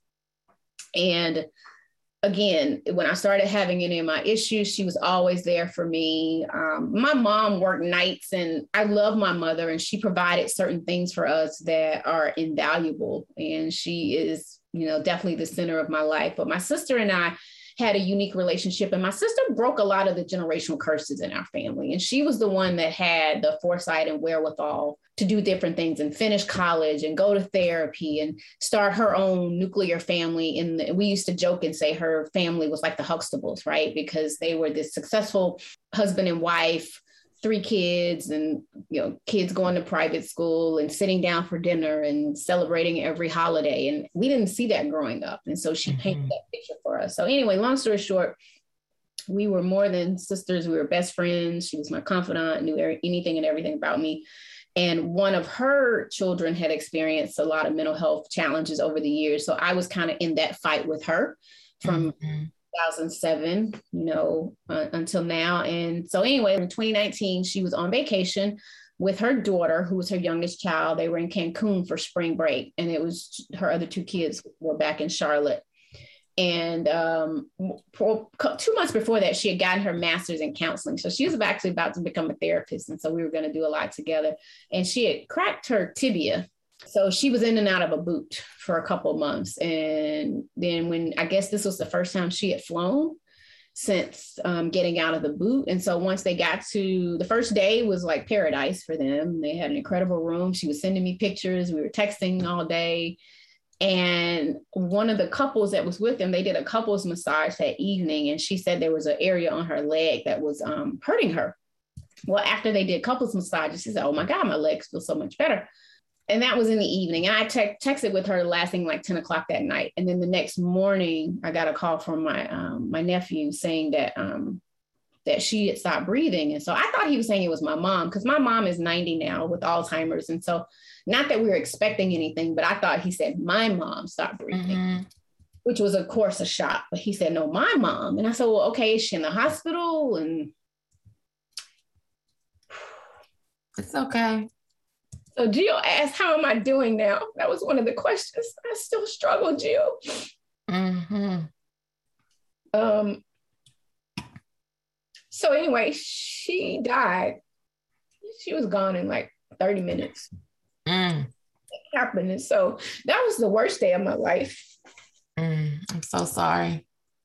And again, when I started having any of my issues, she was always there for me. Um, my mom worked nights, and I love my mother, and she provided certain things for us that are invaluable. And she is, you know, definitely the center of my life. But my sister and I had a unique relationship, and my sister broke a lot of the generational curses in our family. And she was the one that had the foresight and wherewithal to do different things and finish college and go to therapy and start her own nuclear family. And we used to joke and say her family was like the Huxtables, right? Because they were this successful husband and wife, three kids, and, you know, kids going to private school and sitting down for dinner and celebrating every holiday. And we didn't see that growing up. And so she mm-hmm. painted that picture for us. So anyway, long story short, we were more than sisters. We were best friends. She was my confidant, knew anything and everything about me. And one of her children had experienced a lot of mental health challenges over the years. So I was kind of in that fight with her from mm-hmm. two thousand seven, you know, uh, until now. And so anyway, in twenty nineteen, she was on vacation with her daughter, who was her youngest child. They were in Cancun for spring break. And it was her other two kids were back in Charlotte. And um, for, two months before that, she had gotten her master's in counseling. So she was actually about to become a therapist. And so we were going to do a lot together. And she had cracked her tibia. So she was in and out of a boot for a couple of months. And then when, I guess this was the first time she had flown since um, getting out of the boot. And so once they got to, the first day was like paradise for them. They had an incredible room. She was sending me pictures. We were texting all day. And one of the couples that was with them, they did a couples massage that evening. And she said there was an area on her leg that was um, hurting her. Well, after they did couples massages, she said, oh my God, my legs feel so much better. And that was in the evening. And I te- texted with her last thing like ten o'clock that night. And then the next morning, I got a call from my um, my nephew saying that um, that she had stopped breathing. And so I thought he was saying it was my mom, because my mom is ninety now with Alzheimer's. And so not that we were expecting anything, but I thought he said my mom stopped breathing, mm-hmm. which was, of course, a shock. But he said, no, my mom. And I said, well, okay, is she in the hospital? And it's okay. So Jill asked, how am I doing now? That was one of the questions. I still struggle, Jill. Mm-hmm. Um, So anyway, she died. She was gone in like thirty minutes. Mm. It happened. And so that was the worst day of my life. Mm. I'm so sorry.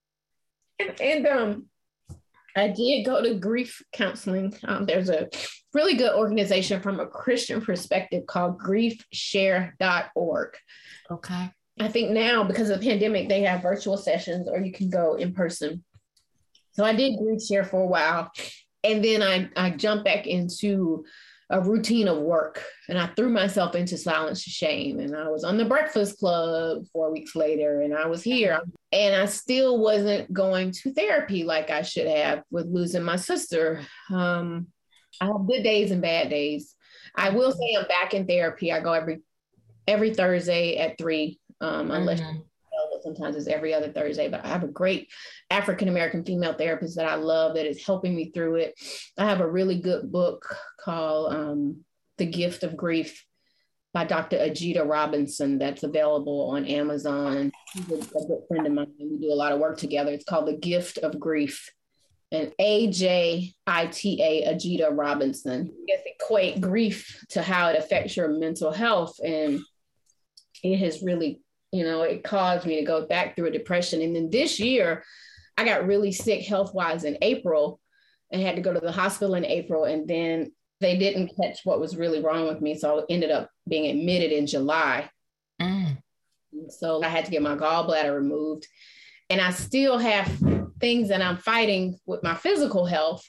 And, and um, I did go to grief counseling. Um, there's a really good organization from a Christian perspective called grief share dot org. Okay. I think now, because of the pandemic, they have virtual sessions or you can go in person. So I did grief share for a while. And then I, I jumped back into a routine of work, and I threw myself into Silence to Shame. And I was on the Breakfast Club four weeks later, and I was here. And I still wasn't going to therapy like I should have with losing my sister. Um, I have good days and bad days. I will say I'm back in therapy. I go every every Thursday at three, um, unless mm-hmm. sometimes it's every other Thursday, but I have a great African-American female therapist that I love that is helping me through it. I have a really good book called um, The Gift of Grief by Doctor Ajita Robinson that's available on Amazon. She's a, a good friend of mine. We do a lot of work together. It's called The Gift of Grief. And A J I T A, Ajita Robinson. I guess equate grief to how it affects your mental health. And it has really, you know, it caused me to go back through a depression. And then this year, I got really sick health-wise in April and had to go to the hospital in April. And then they didn't catch what was really wrong with me. So I ended up being admitted in July. Mm. So I had to get my gallbladder removed. And I still have things that I'm fighting with my physical health,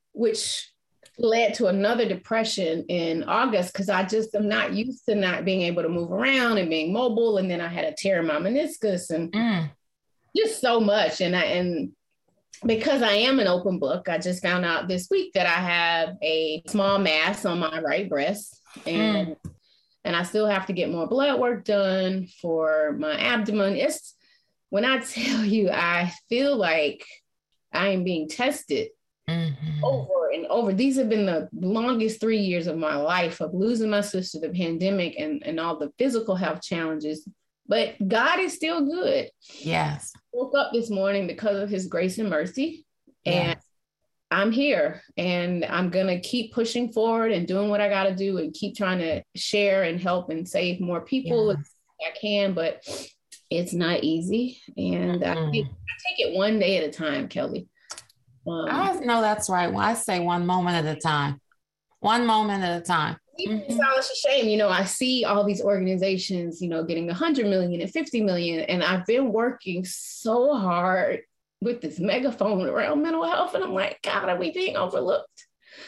which led to another depression in August because I just am not used to not being able to move around and being mobile. And then I had a tear in my meniscus and mm. just so much. And I and because I am an open book, I just found out this week that I have a small mass on my right breast. And, mm. and I still have to get more blood work done for my abdomen. It's when I tell you, I feel like I am being tested mm-hmm. over and over. These have been the longest three years of my life of losing my sister, the pandemic, and, and all the physical health challenges. But God is still good. Yes. I woke up this morning because of his grace and mercy. And yes. I'm here and I'm going to keep pushing forward and doing what I got to do and keep trying to share and help and save more people yes. as I can. But it's not easy. And mm-hmm. I, take, I take it one day at a time, Kelly. Um, I know that's right. Well, I say one moment at a time. One moment at a time. Even mm-hmm. Silence to Shame, you know, I see all these organizations, you know, getting one hundred million and fifty million. And I've been working so hard with this megaphone around mental health. And I'm like, God, are we being overlooked?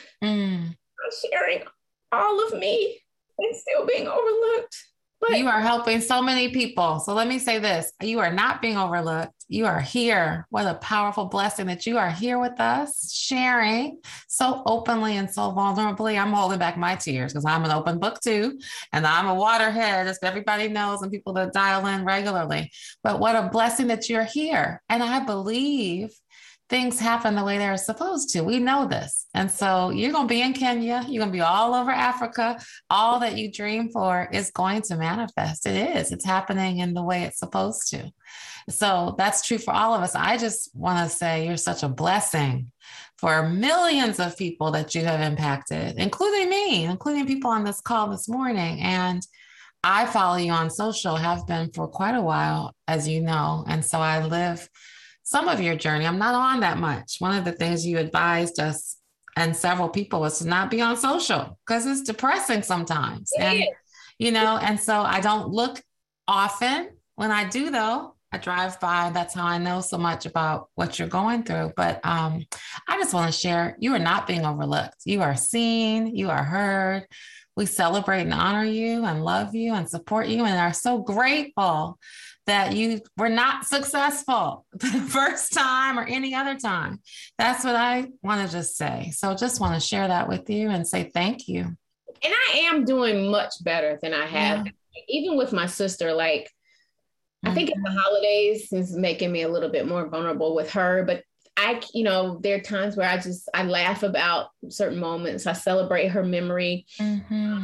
Mm. I'm sharing all of me and still being overlooked. But you are helping so many people. So let me say this. You are not being overlooked. You are here. What a powerful blessing that you are here with us, sharing so openly and so vulnerably. I'm holding back my tears because I'm an open book too. And I'm a waterhead, as everybody knows, and people that dial in regularly. But what a blessing that you're here. And I believe things happen the way they're supposed to. We know this. And so you're going to be in Kenya. You're going to be all over Africa. All that you dream for is going to manifest. It is. It's happening in the way it's supposed to. So that's true for all of us. I just want to say you're such a blessing for millions of people that you have impacted, including me, including people on this call this morning. And I follow you on social, have been for quite a while, as you know. And so I live some of your journey. I'm not on that much. One of the things you advised us and several people was to not be on social because it's depressing sometimes. It and, is. you know, and so I don't look often. When I do, though, I drive by. That's how I know so much about what you're going through. But um, I just want to share, you are not being overlooked. You are seen, you are heard. We celebrate and honor you and love you and support you and are so grateful that you were not successful the first time or any other time. That's what I want to just say. So just want to share that with you and say thank you. And I am doing much better than I have. Yeah. Even with my sister, like, mm-hmm. I think the holidays is making me a little bit more vulnerable with her, but I, you know, there are times where I just, I laugh about certain moments. I celebrate her memory. Mm-hmm.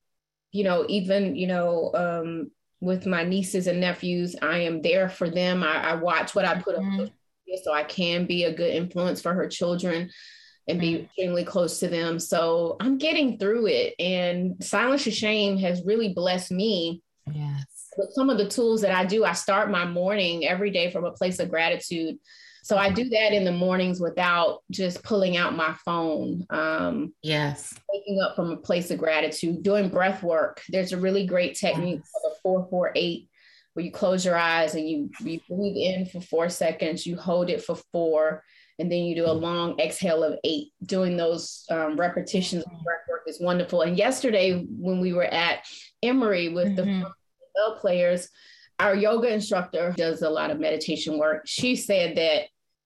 You know, even, you know, um, with my nieces and nephews, I am there for them. I, I watch what I put mm-hmm. up. so I can be a good influence for her children and be extremely close to them. So I'm getting through it. And Silence Your Shame has really blessed me. Yes. With some of the tools that I do, I start my morning every day from a place of gratitude. So I do that in the mornings without just pulling out my phone. Um, yes. Waking up from a place of gratitude, doing breath work. There's a really great technique yes. called the four four eight, where you close your eyes and you, you breathe in for four seconds, you hold it for four, and then you do a long exhale of eight. Doing those um, repetitions of breath work is wonderful. And yesterday when we were at Emory with mm-hmm. the L players, our yoga instructor does a lot of meditation work. She said that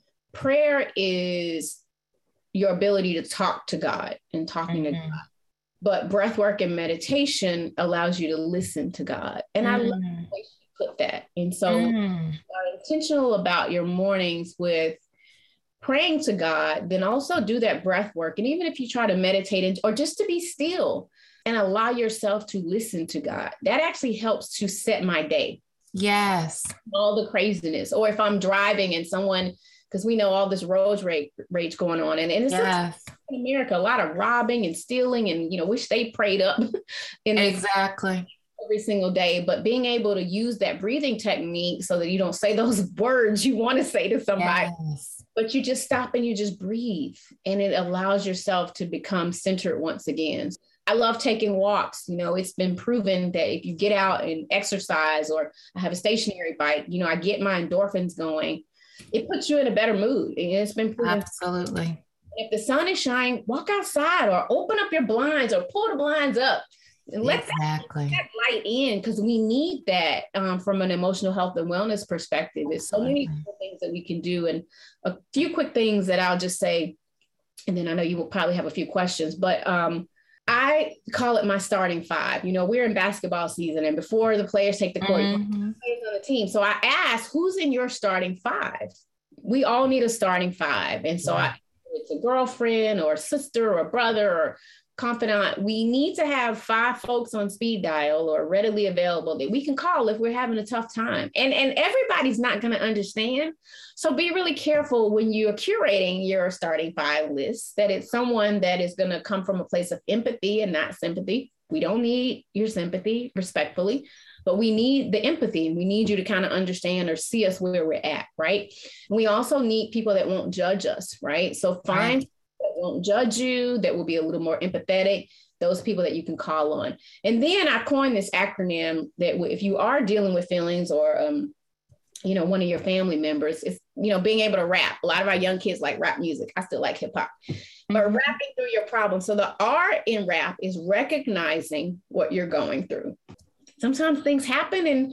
prayer is your ability to talk to God and talking mm-hmm. to God. But breath work and meditation allows you to listen to God. And mm-hmm. I love the way she put that. And so mm-hmm. are intentional about your mornings with praying to God, then also do that breath work. And even if you try to meditate in, or just to be still and allow yourself to listen to God, that actually helps to set my day. Yes. All the craziness. Or if I'm driving and someone, because we know all this road rage, rage going on. And, and it's yes. in America, a lot of robbing and stealing and, you know, wish they prayed up. in exactly. Every single day. But being able to use that breathing technique so that you don't say those words you want to say to somebody. Yes. But you just stop and you just breathe, and it allows yourself to become centered once again. I love taking walks. You know, it's been proven that if you get out and exercise, or I have a stationary bike, you know, I get my endorphins going. It puts you in a better mood. And it's been proven. Absolutely. If the sun is shining, walk outside or open up your blinds or pull the blinds up. And let exactly. that, that light in, because we need that um, from an emotional health and wellness perspective. There's so many things that we can do. And a few quick things that I'll just say, and then I know you will probably have a few questions, but um, I call it my starting five. You know, we're in basketball season, and before the players take the court, mm-hmm. players on the team. So I asked, who's in your starting five? We all need a starting five. And so yeah. I, it's a girlfriend or a sister or a brother or confidant. We need to have five folks on speed dial or readily available that we can call if we're having a tough time. And, and everybody's not going to understand. So be really careful when you're curating your starting five list, that it's someone that is going to come from a place of empathy and not sympathy. We don't need your sympathy, respectfully, but we need the empathy. We need you to kind of understand or see us where we're at, right? And we also need people that won't judge us, right? So find right. that won't judge you, that will be a little more empathetic, those people that you can call on. And then I coined this acronym that if you are dealing with feelings or, um, you know, one of your family members, is, you know, being able to rap. A lot of our young kids like rap music. I still like hip hop, mm-hmm. but rapping through your problem. So the R in rap is recognizing what you're going through. Sometimes things happen and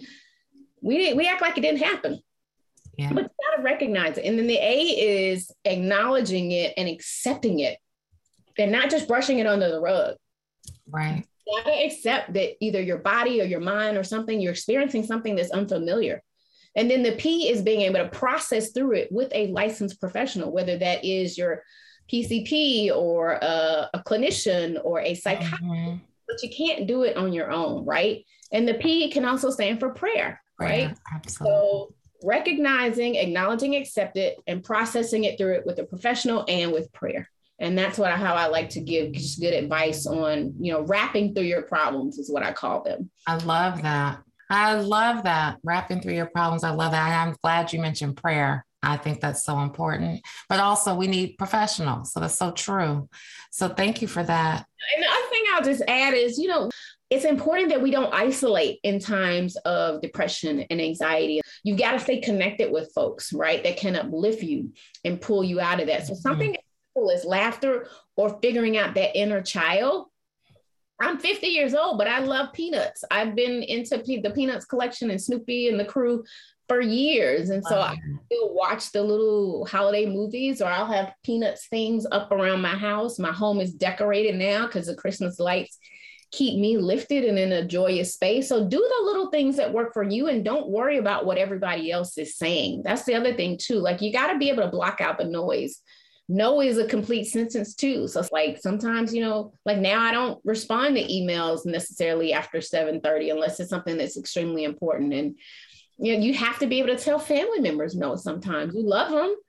we we act like it didn't happen. Yeah. But you gotta recognize it. And then the A is acknowledging it and accepting it and not just brushing it under the rug. Right. You gotta accept that either your body or your mind or something, you're experiencing something that's unfamiliar. And then the P is being able to process through it with a licensed professional, whether that is your P C P or a, a clinician or a psychiatrist, mm-hmm. but you can't do it on your own, right? And the P can also stand for prayer, right? Yeah, absolutely. So recognizing, acknowledging, accept it, and processing it through it with a professional and with prayer. And that's what I, how I like to give just good advice on, you know, rapping through your problems is what I call them. I love that. I love that. Rapping through your problems. I love that. I'm glad you mentioned prayer. I think that's so important, but also we need professionals. So that's so true. So thank you for that. And the other thing I'll just add is, you know, it's important that we don't isolate in times of depression and anxiety. You've got to stay connected with folks, right? That can uplift you and pull you out of that. So something mm-hmm. as simple as laughter or figuring out that inner child. I'm fifty years old, but I love Peanuts. I've been into the Peanuts collection and Snoopy and the crew for years. And so wow. I still watch the little holiday movies, or I'll have Peanuts things up around my house. My home is decorated now because the Christmas lights keep me lifted and in a joyous space. So do the little things that work for you and don't worry about what everybody else is saying. That's the other thing too. Like you got to be able to block out the noise. No is a complete sentence too. So it's like sometimes, you know, like now I don't respond to emails necessarily after seven thirty unless it's something that's extremely important. And, you know, you have to be able to tell family members no sometimes. You love them,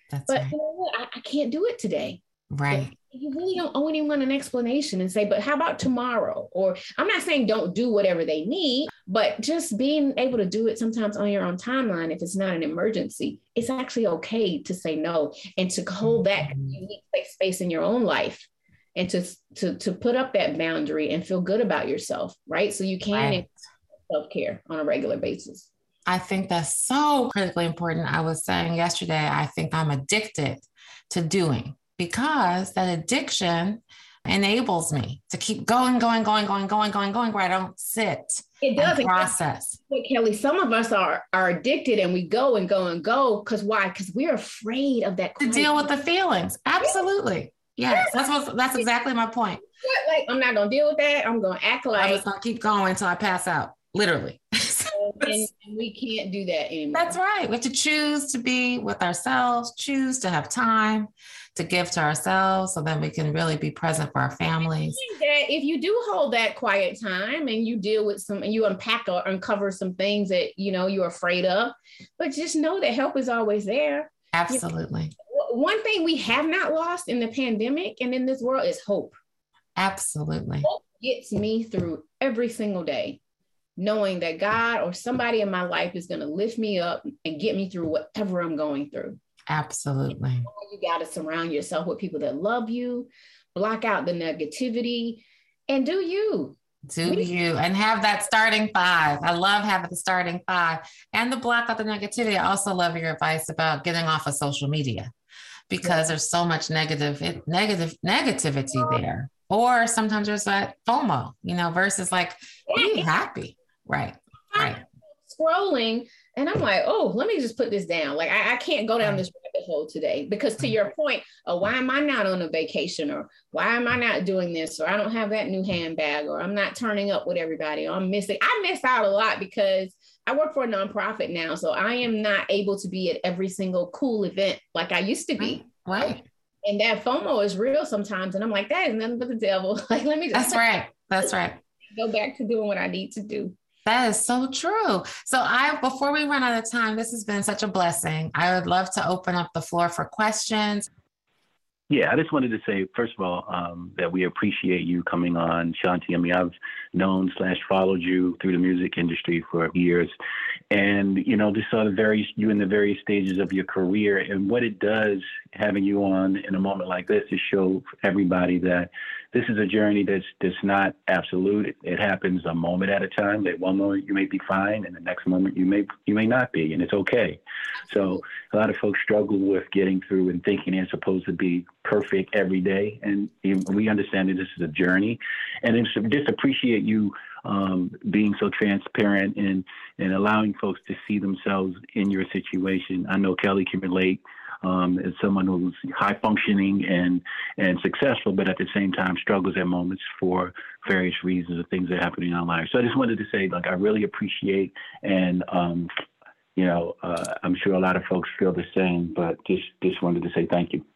That's but right. you know what? I, I can't do it today. Right. You really don't owe anyone an explanation and say, but how about tomorrow? Or I'm not saying don't do whatever they need, but just being able to do it sometimes on your own timeline, if it's not an emergency, it's actually okay to say no and to hold that Mhm. unique safe space in your own life and to, to, to put up that boundary and feel good about yourself, right? So you can Right. self-care on a regular basis. I think that's so critically important. I was saying yesterday, I think I'm addicted to doing because that addiction enables me to keep going, going, going, going, going, going, going, where I don't sit It and does. process. But Kelly, some of us are are addicted and we go and go and go. Because why? Because we're afraid of that. To deal with the feelings. Absolutely. Yes. That's what, that's exactly my point. Like, I'm not going to deal with that. I'm going to act I'm like. just going to keep going until I pass out, literally. And we can't do that anymore. That's right. We have to choose to be with ourselves, choose to have time to give to ourselves so that we can really be present for our families. That if you do hold that quiet time and you deal with some and you unpack or uncover some things that you know you're afraid of, but just know that help is always there. Absolutely. You know, one thing we have not lost in the pandemic and in this world is hope. Absolutely. Hope gets me through every single day, knowing that God or somebody in my life is going to lift me up and get me through whatever I'm going through. Absolutely. You got to surround yourself with people that love you, block out the negativity, and do you. Do you and have that starting five. I love having the starting five and the block out the negativity. I also love your advice about getting off of social media because there's so much negative, negative negativity there. Or sometimes there's that FOMO, you know, versus like being happy. Right. Right. Scrolling. And I'm like, oh, let me just put this down. Like, I, I can't go down this rabbit hole today because to your point, oh, why am I not on a vacation? Or why am I not doing this? Or I don't have that new handbag, or I'm not turning up with everybody. Or I'm missing. I miss out a lot because I work for a nonprofit now. So I am not able to be at every single cool event like I used to be. Right. right. And that FOMO is real sometimes. And I'm like, that is nothing but the devil. Like, let me just. That's right. That's right. Go back to doing what I need to do. That is so true. So I, before we run out of time, this has been such a blessing. I would love to open up the floor for questions. Yeah, I just wanted to say, first of all, um, that we appreciate you coming on, Shanti. I mean, I've known slash followed you through the music industry for years. And, you know, just saw the various, you in the various stages of your career. And what it does, having you on in a moment like this, is show everybody that this is a journey that's that's not absolute. It, it happens a moment at a time. That one moment you may be fine, and the next moment you may you may not be, and it's okay. So a lot of folks struggle with getting through and thinking they're supposed to be perfect every day, and we understand that this is a journey. And just appreciate you um, being so transparent and and allowing folks to see themselves in your situation. I know Kelly can relate. Um, as someone who's high functioning and, and successful, but at the same time struggles at moments for various reasons of things that are happening in our lives. So I just wanted to say, like, I really appreciate, and, um, you know, uh, I'm sure a lot of folks feel the same, but just, just wanted to say thank you.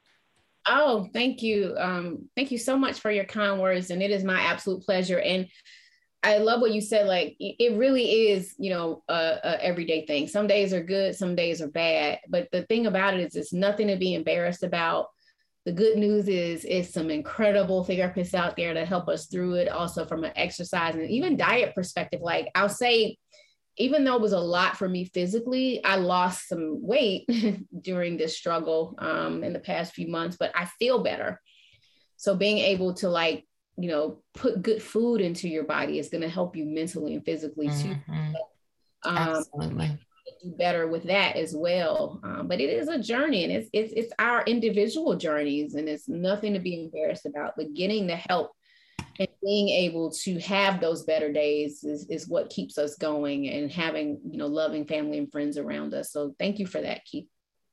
Oh, thank you. Um, thank you so much for your kind words. And it is my absolute pleasure. And I love what you said. Like, it really is, you know, a, a everyday thing. Some days are good, some days are bad. But the thing about it is, it's nothing to be embarrassed about. The good news is, is some incredible therapists out there to help us through it. Also, from an exercise and even diet perspective. Like, I'll say, even though it was a lot for me physically, I lost some weight during this struggle um, in the past few months, but I feel better. So being able to, like, you know, put good food into your body is going to help you mentally and physically too. Mm-hmm. Um, Absolutely. Do better with that as well. Um, but it is a journey, and it's, it's, it's our individual journeys, and it's nothing to be embarrassed about, but getting the help and being able to have those better days is, is what keeps us going, and having, you know, loving family and friends around us. So thank you for that, Keith.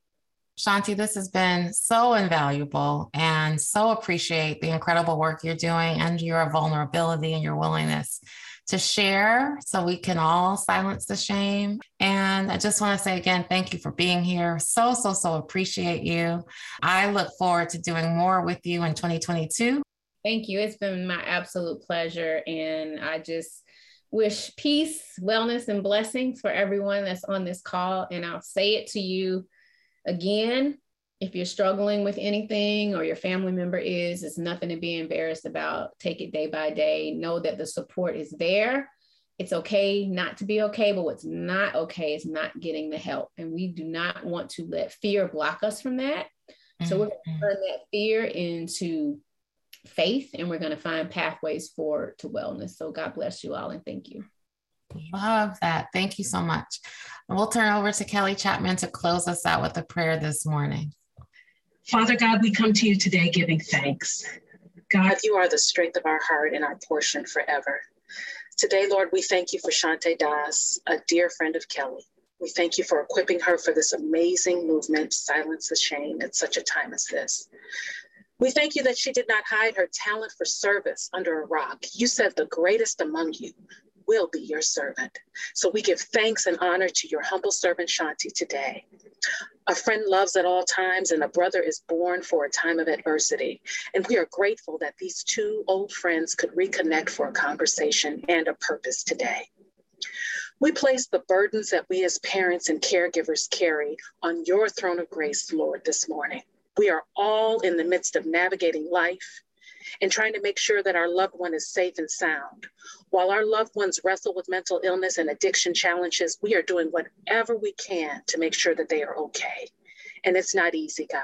Shanti, this has been so invaluable, and so appreciate the incredible work you're doing and your vulnerability and your willingness to share so we can all silence the shame. And I just want to say again, thank you for being here. So, so, so appreciate you. I look forward to doing more with you in twenty twenty-two. Thank you. It's been my absolute pleasure. And I just wish peace, wellness, and blessings for everyone that's on this call. And I'll say it to you again, if you're struggling with anything or your family member is, it's nothing to be embarrassed about. Take it day by day. Know that the support is there. It's okay not to be okay, but what's not okay is not getting the help. And we do not want to let fear block us from that. Mm-hmm. So we're going to turn that fear into faith, and we're going to find pathways forward to wellness. So God bless you all, and thank you. Love that. Thank you so much. And we'll turn over to Kelly Chapman to close us out with a prayer this morning. Father God, we come to you today giving thanks. God, you are the strength of our heart and our portion forever. Today, Lord, we thank you for Shante Das, a dear friend of Kelly. We thank you for equipping her for this amazing movement, Silence the Shame, at such a time as this. We thank you that she did not hide her talent for service under a rock. You said the greatest among you will be your servant. So we give thanks and honor to your humble servant, Shanti, today. A friend loves at all times, and a brother is born for a time of adversity. And we are grateful that these two old friends could reconnect for a conversation and a purpose today. We place the burdens that we as parents and caregivers carry on your throne of grace, Lord, this morning. We are all in the midst of navigating life and trying to make sure that our loved one is safe and sound. While our loved ones wrestle with mental illness and addiction challenges, we are doing whatever we can to make sure that they are okay. And it's not easy, God.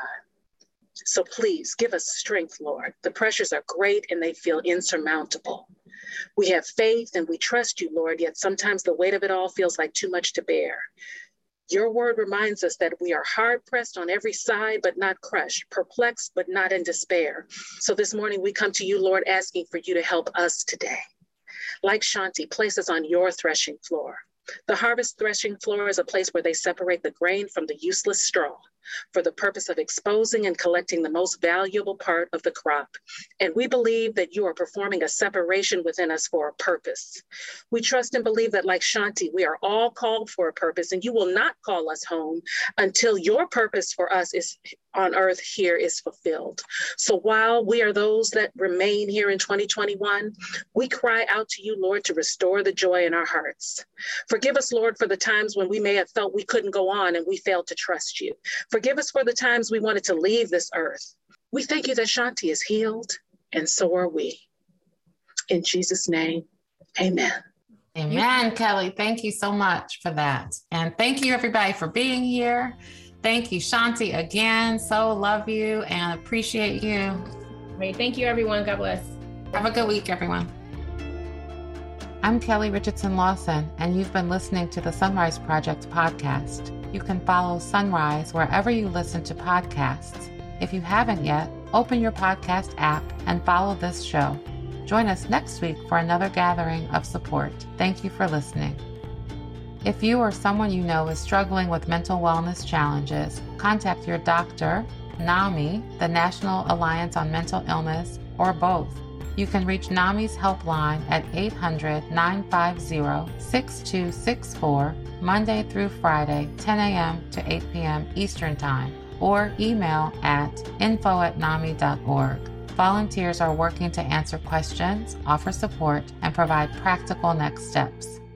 So please give us strength, Lord. The pressures are great and they feel insurmountable. We have faith and we trust you, Lord, yet sometimes the weight of it all feels like too much to bear. Your word reminds us that we are hard pressed on every side, but not crushed, perplexed, but not in despair. So this morning we come to you, Lord, asking for you to help us today. Like Shanti, place us on your threshing floor. The harvest threshing floor is a place where they separate the grain from the useless straw for the purpose of exposing and collecting the most valuable part of the crop. And we believe that you are performing a separation within us for a purpose. We trust and believe that, like Shanti, we are all called for a purpose, and you will not call us home until your purpose for us is on earth here is fulfilled. So while we are those that remain here in twenty twenty-one, we cry out to you, Lord, to restore the joy in our hearts. Forgive us, Lord, for the times when we may have felt we couldn't go on and we failed to trust you. Forgive us for the times we wanted to leave this earth. We thank you that Shanti is healed, and so are we. In Jesus' name, amen. Amen, Kelly. Thank you so much for that. And thank you, everybody, for being here. Thank you, Shanti, again. So love you and appreciate you. Great. Thank you, everyone. God bless. Have a good week, everyone. I'm Kelly Richardson Lawson, and you've been listening to the Sunrise Project podcast. You can follow Sunrise wherever you listen to podcasts. If you haven't yet, open your podcast app and follow this show. Join us next week for another gathering of support. Thank you for listening. If you or someone you know is struggling with mental wellness challenges, contact your doctor, NAMI, the National Alliance on Mental Illness, or both. You can reach NAMI's helpline at eight hundred, nine five zero, six two six four, Monday through Friday, ten a.m. to eight p.m. Eastern Time, or email at info at nami dot org. Volunteers are working to answer questions, offer support, and provide practical next steps.